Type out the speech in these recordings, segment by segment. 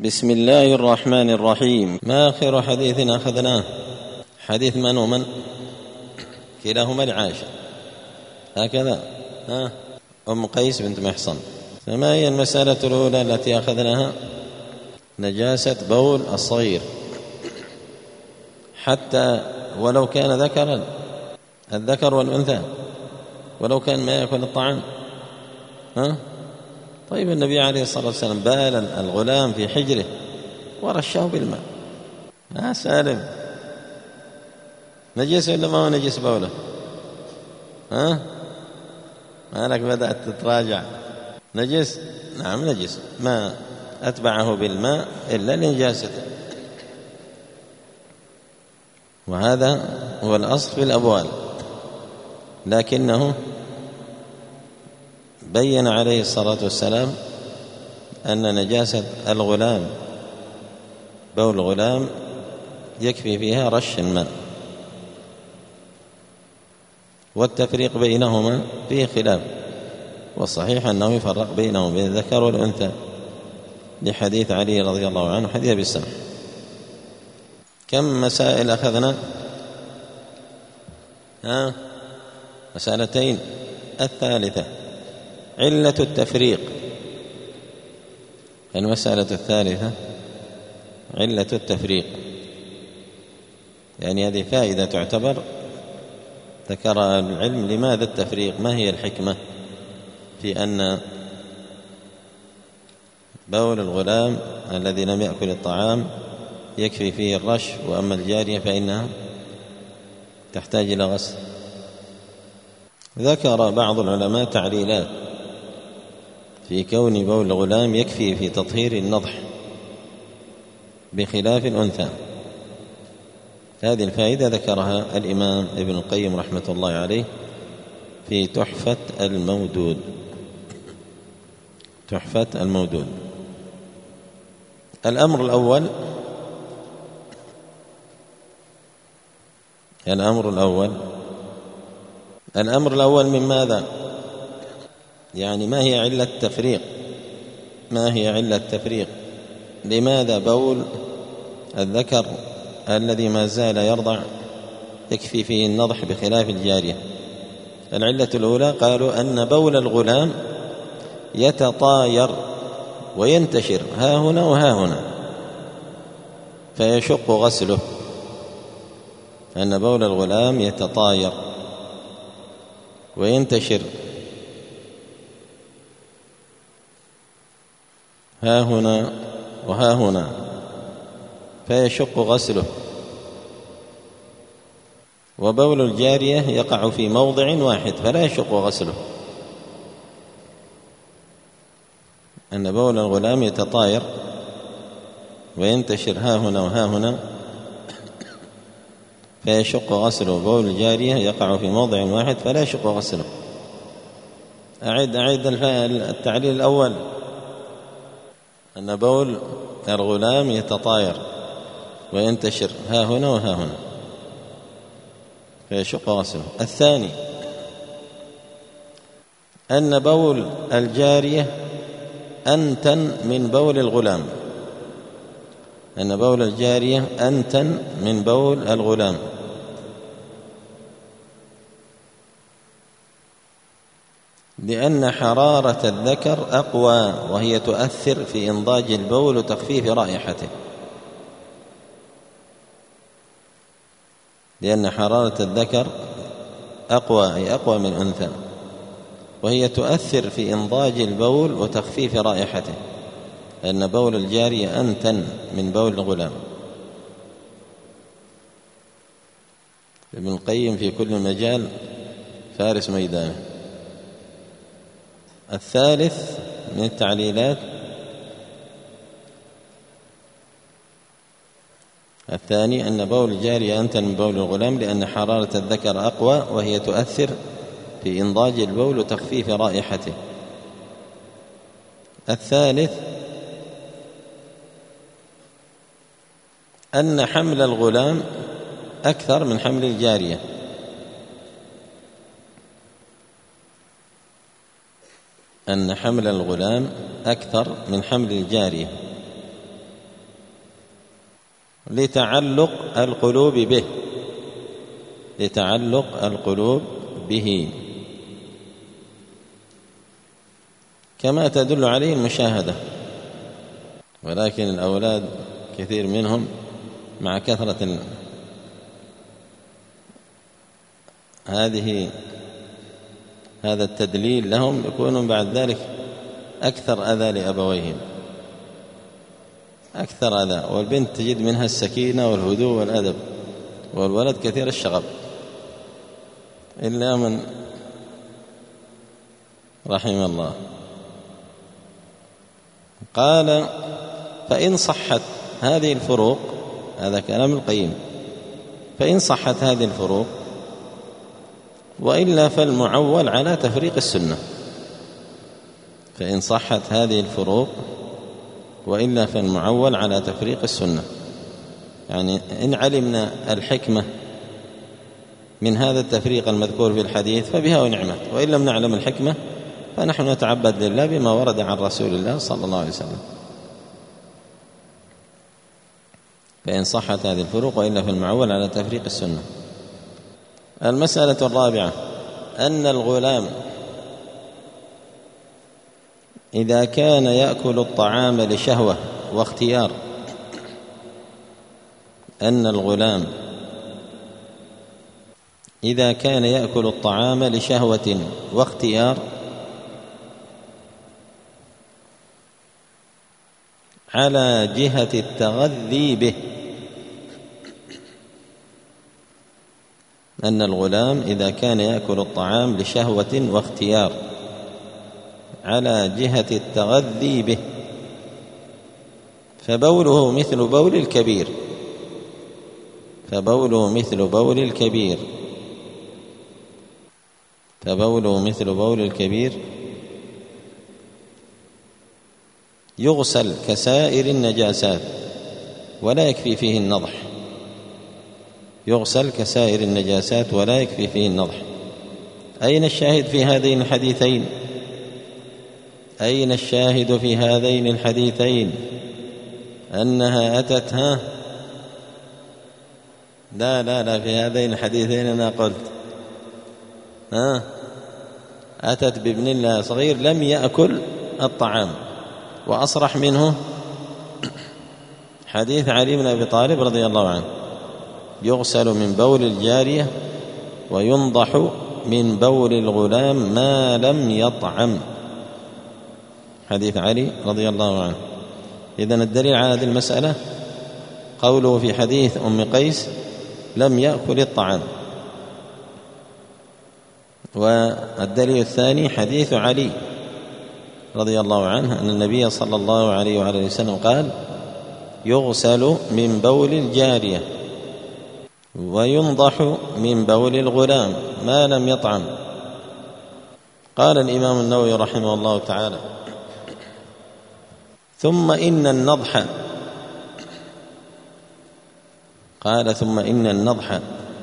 بسم الله الرحمن الرحيم. ما آخر حديث أخذناه؟ حديث من ومن؟ كلاهما لعائشة هكذا. أم قيس بنت محصن. فما هي المسألة الأولى التي أخذناها؟ نجاسة بول الصغير حتى ولو كان ذكرا، الذكر والأنثى، ولو كان ما يأكل الطعام. طيب النبي عليه الصلاة والسلام بال الغلام في حجره ورشه بالماء. سالم، نجس ولا ما هو نجس بوله؟ مالك بدأت تتراجع؟ نجس؟ نعم نجس، ما أتبعه بالماء إلا لنجاسته، وهذا هو الأصل في الأبوال. لكنه بين عليه الصلاة والسلام أن نجاسة الغلام، بول الغلام، يكفي فيها رش الماء، والتفريق بينهما فيه خلاف، والصحيح أنه يفرق بينهم بين الذكر والأنثى لحديث علي رضي الله عنه، حديث أبي سعيد. كم مسائل أخذنا؟ مسألتين. الثالثة علة التفريق. المسألة الثالثة علة التفريق، يعني هذه فائدة تعتبر ذكر العلم. لماذا التفريق؟ ما هي الحكمة في أن بول الغلام الذي لم يأكل الطعام يكفي فيه الرش، وأما الجارية فإنها تحتاج إلى غسل؟ ذكر بعض العلماء تعليلات في كون بول الغلام يكفي في تطهير النضح بخلاف الأنثى. هذه الفائدة ذكرها الإمام ابن القيم رحمة الله عليه في تحفة المودود. تحفة المودود. الأمر الأول من ماذا؟ يعني ما هي علة التفريق؟ ما هي علة التفريق؟ لماذا بول الذكر الذي ما زال يرضع يكفي فيه النضح بخلاف الجارية؟ العلة الأولى قالوا أن بول الغلام يتطاير وينتشر ها هنا وها هنا، فيشق غسله. أن بول الغلام يتطاير وينتشر ها هنا وها هنا، فيشق غسله. وبول الجارية يقع في موضع واحد فلا يشق غسله. أن بول الغلام يتطاير وينتشر ها هنا وها هنا فيشق غسله. بول الجارية يقع في موضع واحد فلا يشق غسله. أعد التعليل الأول. أن بول الغلام يتطاير وينتشر ها هنا وها هنا فيشق غسله. الثاني أن بول الجارية أنتن من بول الغلام. أن بول الجارية أنتن من بول الغلام، لأن حرارة الذكر أقوى وهي تؤثر في إنضاج البول وتخفيف رائحته. لأن حرارة الذكر أقوى، أي أقوى من الأنثى، وهي تؤثر في إنضاج البول وتخفيف رائحته، لأن بول الجارية أنتن من بول الغلام. ابن القيم في كل مجال فارس ميدانه. الثالث من التعليلات الثاني أن بول الجارية أنتن من بول الغلام، لأن حرارة الذكر أقوى وهي تؤثر في إنضاج البول وتخفيف رائحته. الثالث أن حمل الغلام أكثر من حمل الجارية. أن حمل الغلام أكثر من حمل الجارية، لتعلق القلوب به، لتعلق القلوب به، كما تدل عليه المشاهدة. ولكن الأولاد كثير منهم مع كثرة هذا التدليل لهم يكونون بعد ذلك أكثر أذى لأبويهم، أكثر أذى. والبنت تجد منها السكينة والهدوء والأدب، والولد كثير الشغب، إلا من رحم الله. قال: فإن صحت هذه الفروق، هذا كلام القيم، فإن صحت هذه الفروق وإلا فالمعول على تفريق السنة. فإن صحت هذه الفروق وإلا فالمعول على تفريق السنة، يعني إن علمنا الحكمة من هذا التفريق المذكور في الحديث فبها ونعمت، وإن لم نعلم الحكمة فنحن نتعبد لله بما ورد عن رسول الله صلى الله عليه وسلم. فإن صحت هذه الفروق وإلا فالمعول على تفريق السنة. المسألة الرابعة: أن الغلام إذا كان يأكل الطعام لشهوة واختيار، أن الغلام إذا كان يأكل الطعام لشهوة واختيار على جهة التغذي به، أن الغلام إذا كان يأكل الطعام لشهوة واختيار على جهة التغذي به فبوله مثل بول الكبير، فبوله مثل بول الكبير، فبوله مثل بول الكبير يغسل كسائر النجاسات ولا يكفي فيه النضح، يغسل كسائر النجاسات ولا يكفي فيه النضح. أين الشاهد في هذين الحديثين؟ أين الشاهد في هذين الحديثين؟ أنها أتت لا في هذين الحديثين أنا قلت أتت بابن الله صغير لم يأكل الطعام، وأصرح منه حديث علي بن أبي طالب رضي الله عنه: يغسل من بول الجارية وينضح من بول الغلام ما لم يطعم، حديث علي رضي الله عنه. إذن الدليل على هذه المسألة قوله في حديث أم قيس: لم يأكل الطعام. والدليل الثاني حديث علي رضي الله عنه أن النبي صلى الله عليه وآله وسلم قال: يغسل من بول الجارية وينضح من بول الغلام ما لم يطعم. قال الإمام النووي رحمه الله تعالى: ثم إن النضح، قال: ثم إن النضح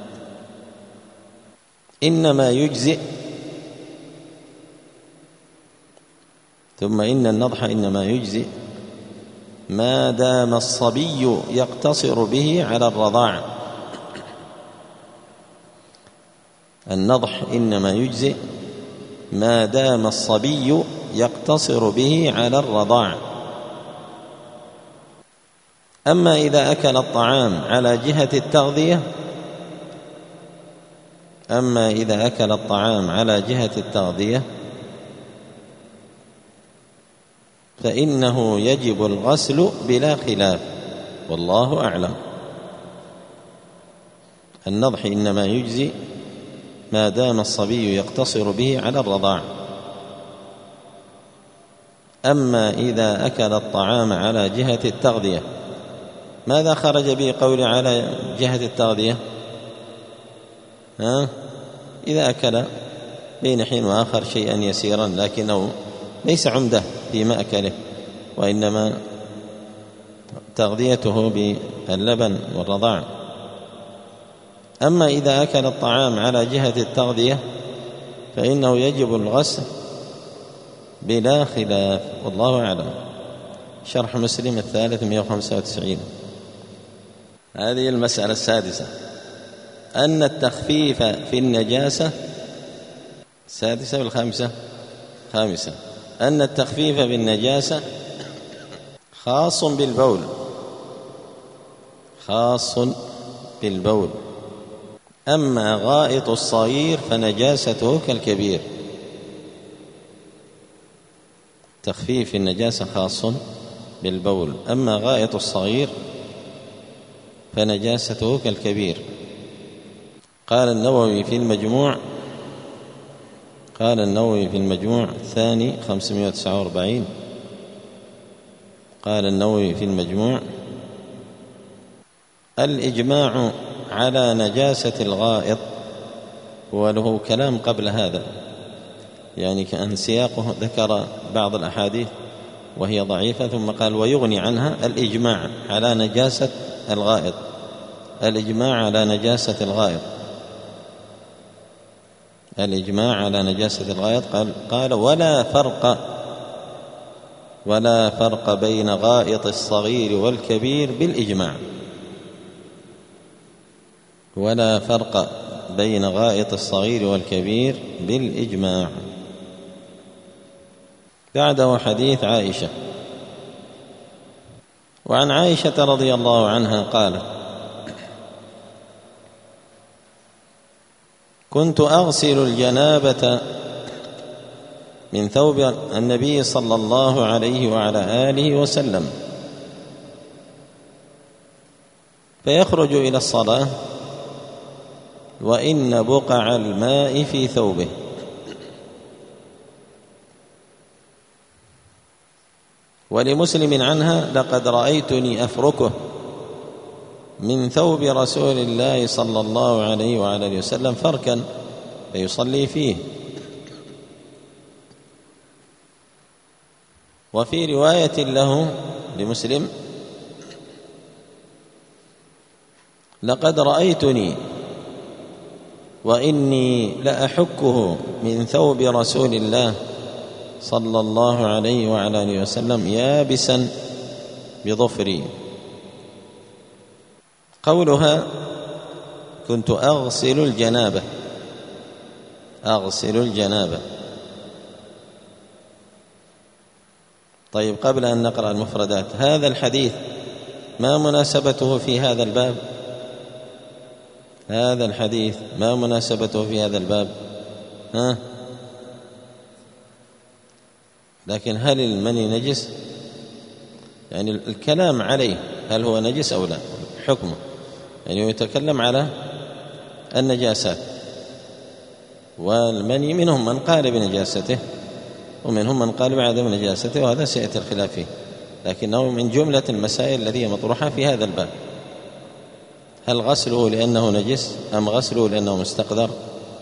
إنما يجزئ، ثم إن النضح إنما يجزئ ما دام الصبي يقتصر به على الرضاع. النضح إنما يجزئ ما دام الصبي يقتصر به على الرضاع. أما إذا أكل الطعام على جهة التغذية، أما إذا أكل الطعام على جهة التغذية فإنه يجب الغسل بلا خلاف، والله أعلم. النضح إنما يجزي ما دام الصبي يقتصر به على الرضاع. أما إذا أكل الطعام على جهة التغذية، ماذا خرج به قول على جهة التغذية؟ إذا أكل بين حين وآخر شيئا يسيرا لكنه ليس عمده في مأكله، وإنما تغذيته باللبن والرضاع. أما إذا أكل الطعام على جهة التغذية فإنه يجب الغسل بلا خلاف، والله أعلم. شرح مسلم 395. هذه المسألة السادسة، أن التخفيف في النجاسة، السادسة بالخامسة، خامسة، أن التخفيف في النجاسة خاص بالبول، خاص بالبول، أما غائط الصغير فنجاسته كالكبير. تخفيف النجاسة خاص بالبول، أما غائط الصغير فنجاسته كالكبير. قال النووي في المجموع، قال النووي في المجموع الثاني 549، قال النووي في المجموع: الإجماع على نجاسة الغائط، وله كلام قبل هذا، يعني كأن سياقه ذكر بعض الأحاديث وهي ضعيفة، ثم قال: ويغني عنها الإجماع على نجاسة الغائط، الإجماع على نجاسة الغائط، الإجماع على نجاسة الغائط. قال: ولا فرق بين غائط الصغير والكبير بالإجماع، ولا فرق بين غائط الصغير والكبير بالإجماع. بعده حديث عائشة. وعن عائشة رضي الله عنها قالت: كنت أغسل الجنابة من ثوب النبي صلى الله عليه وعلى آله وسلم، فيخرج إلى الصلاة وإن بقع الماء في ثوبه. ولمسلم عنها: لقد رأيتني أفركه من ثوب رسول الله صلى الله عليه وعلى آله وسلم فركا فيصلي فيه. وفي رواية له لمسلم: لقد رأيتني وإني لأحكه من ثوب رسول الله صلى الله عليه وعلى آله وسلم يابسا بظفري. قولها: كنت أغسل الجنابة، أغسل الجنابة. طيب، قبل أن نقرأ المفردات، هذا الحديث ما مناسبته في هذا الباب؟ هذا الحديث ما مناسبته في هذا الباب؟ لكن هل المني نجس؟ يعني الكلام عليه هل هو نجس أو لا، حكمه، يعني يتكلم على النجاسات، والمني منهم من قال بنجاسته ومنهم من قال بعدم نجاسته، وهذا سيأتي الخلاف فيه، لكنه من جملة المسائل التي مطروحة في هذا الباب. هل غسله لأنه نجس أم غسله لأنه مستقذر؟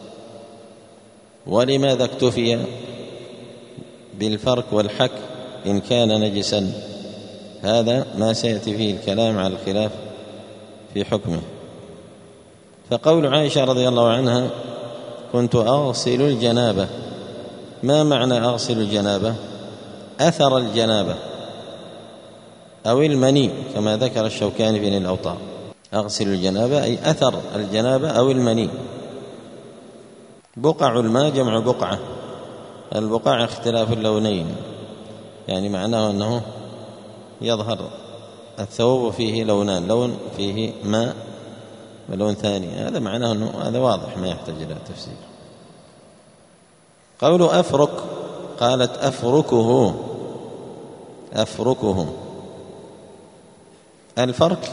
ولماذا اكتفي بالفرك والحك إن كان نجسا؟ هذا ما سيأتي فيه الكلام على الخلاف في حكمه. فقول عائشة رضي الله عنها: كنت أغسل الجنابة، ما معنى أغسل الجنابة؟ أثر الجنابة أو المني، كما ذكر الشوكاني في نيل الأوطار. أغسل الجنابة أي أثر الجنابة أو المني. بقع الماء جمع بقعة، البقع اختلاف اللونين، يعني معناه أنه يظهر الثوب فيه لونان، لون فيه ماء ولون ثاني، هذا معناه أنه هذا واضح ما يحتاج إلى تفسير. قول أفرك، قالت أفركه، أفركه. الفرك،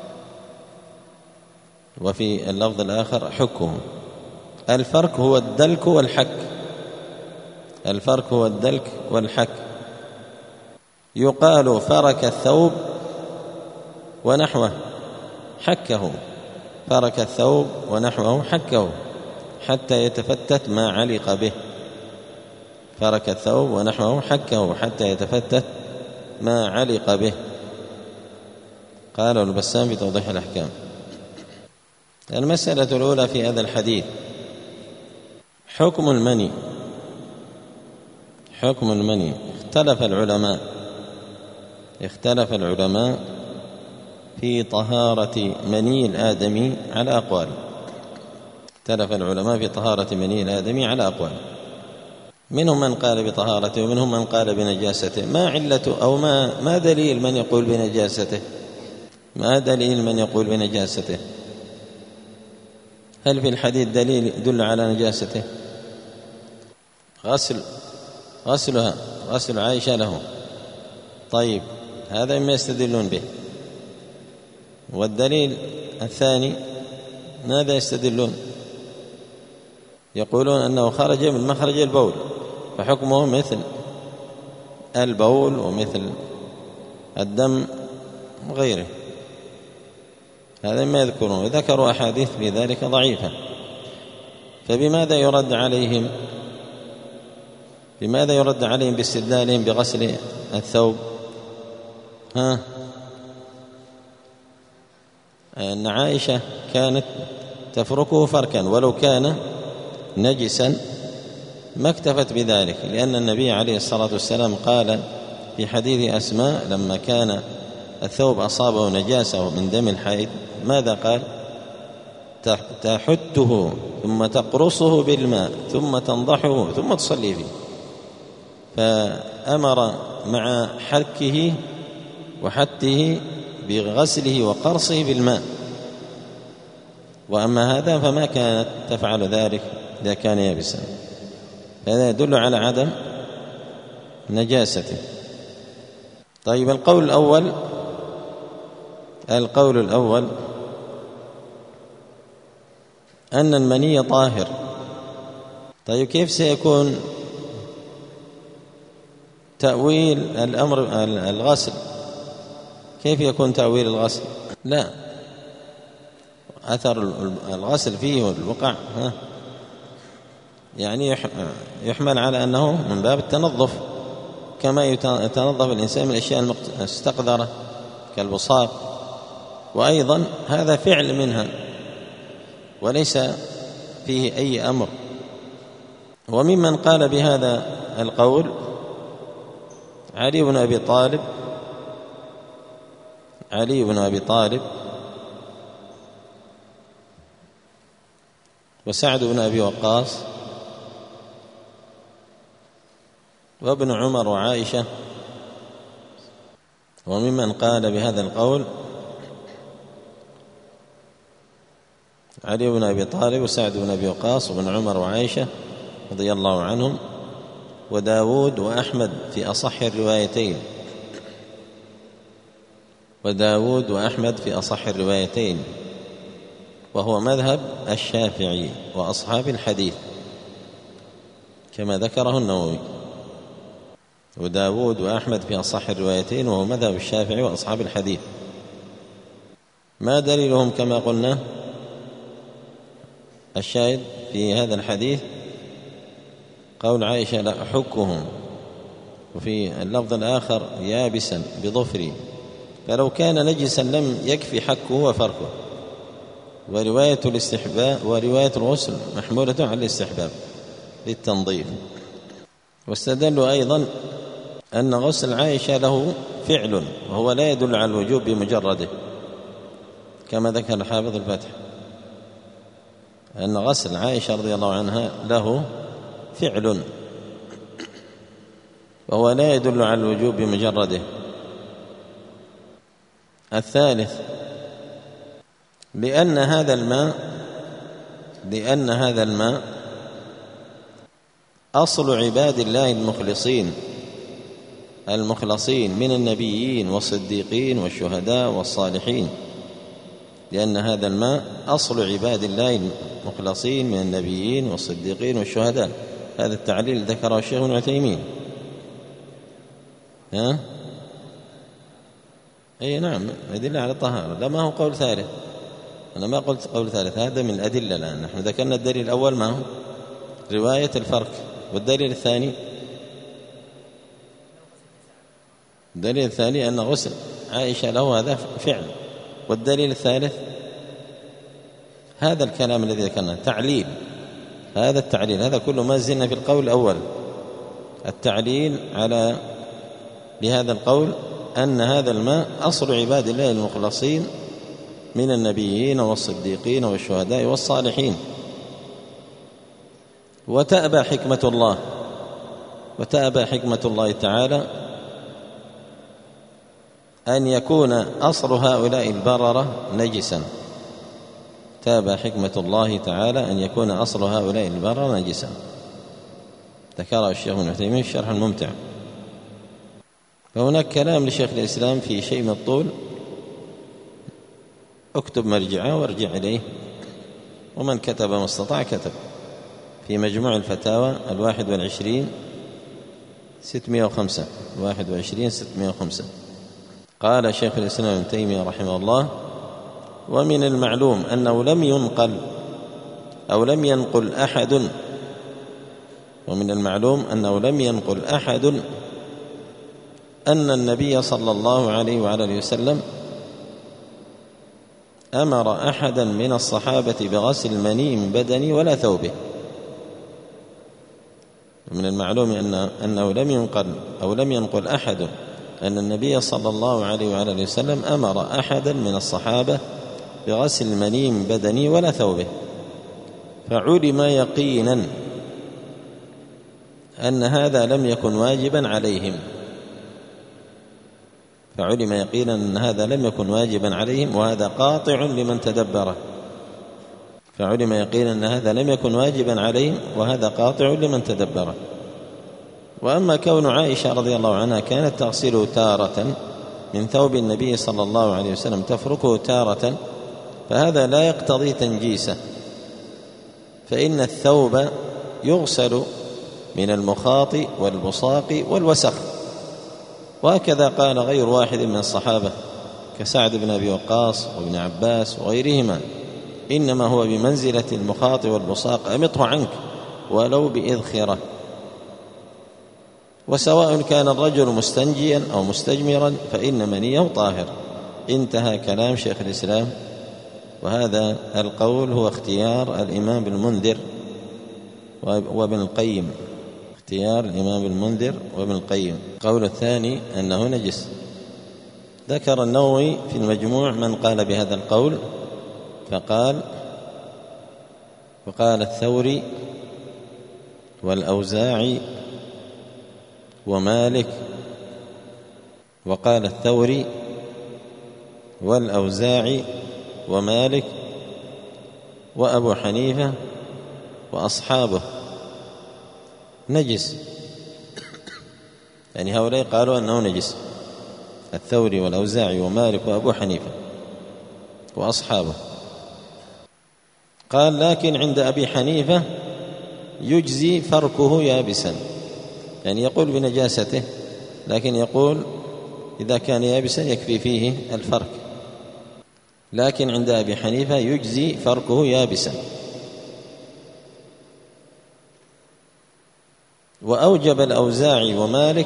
وفي اللفظ الآخر حكه. الفرك هو الدلك والحك، الفرك هو الدلك والحك. يقال فرك الثوب ونحوه حكه، فرك الثوب ونحوه حكه حتى يتفتت ما علق به، فرك الثوب ونحوه حكه حتى يتفتت ما علق به. قال البسام في توضيح الأحكام. المسألة الأولى في هذا الحديث: حكم المني. حكم المني، اختلف العلماء في طهارة مني الآدمي على أقوال. اختلف العلماء في طهارة مني الآدمي على أقوال، منهم من قال بطهارته ومنهم من قال بنجاسته. ما علته أو ما دليل من يقول بنجاسته؟ ما دليل من يقول بنجاسته؟ هل في الحديث دليل يدل على نجاسته؟ غسلها، غسل عائشة له، طيب هذا مما يستدلون به. والدليل الثاني ماذا يستدلون؟ يقولون أنه خرج من مخرج البول فحكمه مثل البول ومثل الدم وغيره. هذا ما يذكرون، وذكروا أحاديث في ذلك ضعيفة. فبماذا يرد عليهم؟ بماذا يرد عليهم باستدلالهم بغسل الثوب؟ أن عائشة كانت تفركه فركا ولو كان نجسا ما اكتفت بذلك، لأن النبي عليه الصلاة والسلام قال في حديث أسماء لما كان الثوب أصابه نجاسة من دم الحيض ماذا قال؟ تحته ثم تقرصه بالماء ثم تنضحه ثم تصلي فيه. فأمر مع حركه وحته بغسله وقرصه بالماء، وأما هذا فما كانت تفعل ذلك إذا كان يابسا، هذا يدل على عدم نجاسته. طيب القول الأول أن المني طاهر. طيب كيف سيكون تأويل الأمر الغسل؟ كيف يكون تأويل الغسل؟ لا، أثر الغسل فيه والوقع يعني يحمل على أنه من باب التنظف، كما يتنظف الإنسان من الأشياء المستقذرة كالبصاق، وأيضا هذا فعل منها وليس فيه أي أمر. وممن قال بهذا القول علي بن أبي طالب وسعد بن أبي وقاص وابن عمر وعائشة. وممن قال بهذا القول علي بن أبي طالب وسعد بن أبي وقاص وابن عمر وعائشة رضي الله عنهم، وداود وأحمد في أصح الروايتين، وداود وأحمد في أصح الروايتين، وهو مذهب الشافعي وأصحاب الحديث كما ذكره النووي. وداود وأحمد في أصح الروايتين وهو مذهب الشافعي وأصحاب الحديث. ما دليلهم؟ كما قلنا الشاهد في هذا الحديث قول عائشة لا أحكهم، وفي اللفظ الآخر يابسا بظفري، فلو كان نجسا لم يكفي حكه وفركه. ورواية الاستحباب ورواية الغسل محمولة على الاستحباب للتنظيف. واستدلوا أيضا أن غسل عائشة له فعل وهو لا يدل على الوجوب بمجرده، كما ذكر الحافظ الفتح أن غسل عائشة رضي الله عنها له فعل وهو لا يدل على الوجوب بمجرده. الثالث لأن هذا الماء أصل عباد الله المخلصين من النبيين والصديقين والشهداء والصالحين، لأن هذا الماء أصل عباد الله المخلصين من النبيين والصديقين والشهداء. هذا التعليل ذكره الشيخ ابن عثيمين. أي نعم، أدلة على الطهارة. لا، ما هو قول ثالث، أنا ما قلت قول ثالث، هذا من الأدلة. الآن نحن ذكرنا الدليل الأول ما هو رواية الفرق، والدليل الثاني أن غسل عائشة له هذا فعل، والدليل الثالث هذا الكلام الذي ذكرناه تعليل. هذا التعليل هذا كله ما زلنا في القول الأول، التعليل على لهذا القول أن هذا الماء أصل عباد الله المخلصين من النبيين والصديقين والشهداء والصالحين. وتأبى حكمة الله تعالى أن يكون أصل هؤلاء البررة نجسا. تأبى حكمة الله تعالى أن يكون أصل هؤلاء البررة نجسا، ذكره الشيخ ابن عثيمين في الشرح الممتع. فهناك كلام لشيخ الإسلام في شيء من الطول، اكتب مرجعه وارجع إليه، ومن كتب ما استطاع كتب في مجموع الفتاوى 21/605. قال شيخ الإسلام ابن تيمية رحمه الله: ومن المعلوم أنه لم ينقل أحد أن النبي صلى الله عليه وعلى آله وسلم أمر أحدا من الصحابة بغسل المني من بدنه ولا ثوبه. من المعلوم أنه لم ينقل أحد أن النبي صلى الله عليه وعلى آله وسلم أمر أحدا من الصحابة بغسل المني من بدنه ولا ثوبه، فعلم يقينا أن هذا لم يكن واجبا عليهم، وهذا قاطع لمن تدبره. وأما كون عائشة رضي الله عنها كانت تغسله تارة من ثوب النبي صلى الله عليه وسلم تفركه تارة، فهذا لا يقتضي تنجيسه، فإن الثوب يغسل من المخاط والبصاق والوسخ. وهكذا قال غير واحد من الصحابة كسعد بن أبي وقاص وابن عباس وغيرهما: إنما هو بمنزلة المخاط والبصاق، أمطه عنك ولو بإذخرة. وسواء كان الرجل مستنجيا أو مستجمرا فإن منيه طاهر. انتهى كلام شيخ الإسلام. وهذا القول هو اختيار الإمام المنذر وابن القيم، القول الثاني أنه نجس. ذكر النووي في المجموع من قال بهذا القول، فقال الثوري والأوزاعي ومالك، وأبو حنيفة وأصحابه نجس. يعني هؤلاء قالوا أنه نجس، الثوري والأوزاعي ومالك وأبو حنيفة وأصحابه. قال: لكن عند أبي حنيفة يجزي فركه يابسا، يعني يقول بنجاسته، لكن يقول إذا كان يابسا يكفي فيه الفرك. لكن عند أبي حنيفة يجزي فركه يابسا. وأوجب الأوزاعي ومالك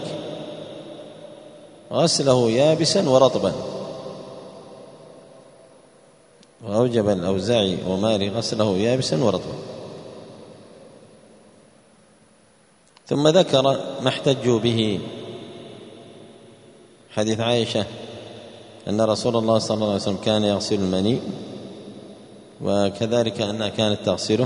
غسله يابسا ورطبا. ثم ذكر ما احتجوا به، حديث عائشة أن رسول الله صلى الله عليه وسلم كان يغسل المني، وكذلك أنها كانت تغسله.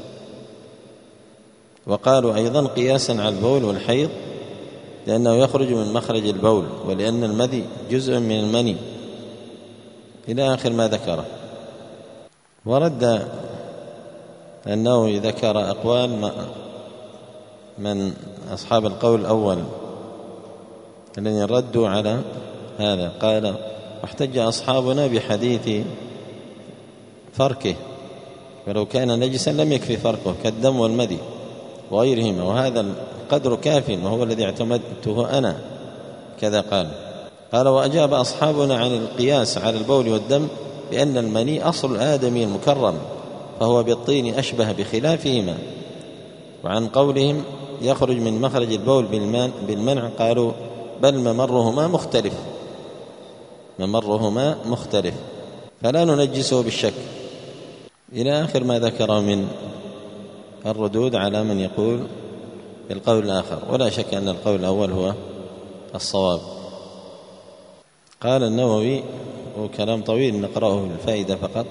وقالوا أيضا قياسا على البول والحيض لأنه يخرج من مخرج البول، ولأن المذي جزء من المني، إلى آخر ما ذكره. ورد أنه ذكر أقوال من أصحاب القول الأول الذين ردوا على هذا. قال: واحتج أصحابنا بحديث فركه، ولو كان نجسا لم يكفي فركه كالدم والمذي وغيرهما، وهذا القدر كاف وهو الذي اعتمدته أنا، كذا قال: وأجاب أصحابنا عن القياس على البول والدم بأن المني أصل الآدمي المكرم، فهو بالطين أشبه بخلافهما. وعن قولهم يخرج من مخرج البول بالمنع قالوا: بل ممرهما مختلف فلا ننجسه بالشك، إلى آخر ما ذكره من الردود على من يقول بالقول الآخر. ولا شك أن القول الأول هو الصواب. قال النووي، وكلام طويل نقرأه الفائدة فقط،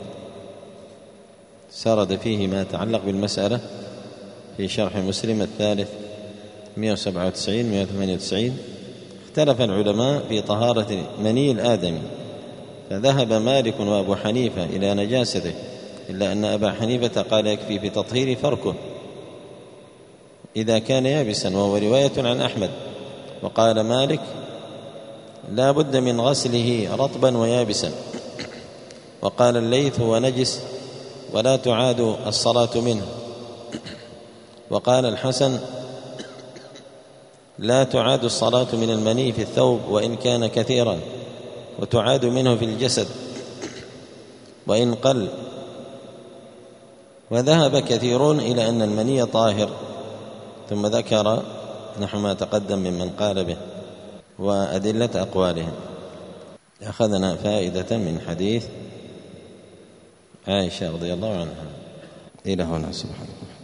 سرد فيه ما يتعلق بالمسألة في شرح مسلم الثالث 197 198. اختلف العلماء في طهارة مني الآدمي، فذهب مالك وأبو حنيفة إلى نجاسته، إلا أن أبا حنيفة قال يكفي في تطهير فركه إذا كان يابسا، وهو رواية عن أحمد. وقال مالك لا بد من غسله رطبا ويابسا. وقال الليث هو نجس ولا تعاد الصلاة منه. وقال الحسن لا تعاد الصلاة من المني في الثوب وإن كان كثيرا، وتعاد منه في الجسد وإن قل. وذهب كثيرون إلى أن المني طاهر، ثم ذكر نحو ما تقدم ممن قال به وأدلة أقوالهم. أخذنا فائدة من حديث عائشة رضي الله عنها. إلى هنا سبحانه.